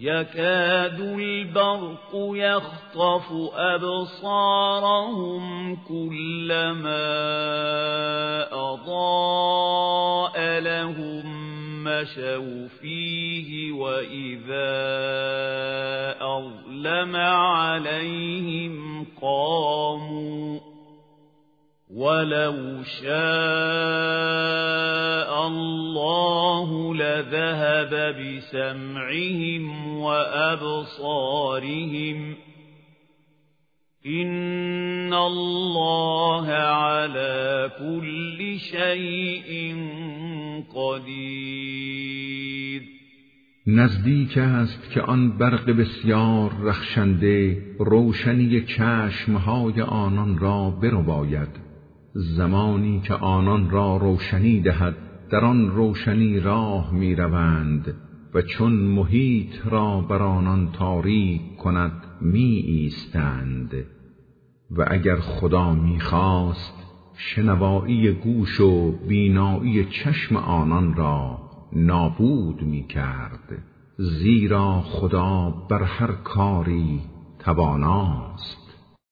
يكاد البرق يخطف أبصارهم كلما أضاء لهم مشوا فيه وإذا أظلم عليهم قاموا ولو شاء الله لذهب بسمعهم وأبصارهم إن الله على كل شيء قدیر. نزدیک است که آن برق بسیار رخشنده روشنی چشمهای آنان را برباید. زمانی که آنان را روشنی دهد در آن روشنی راه می روند و چون محیط را بر آنان تاریک کند می ایستند. و اگر خدا می خواست شنوایی گوش و بینایی چشم آنان را نابود می کرد، زیرا خدا بر هر کاری تواناست.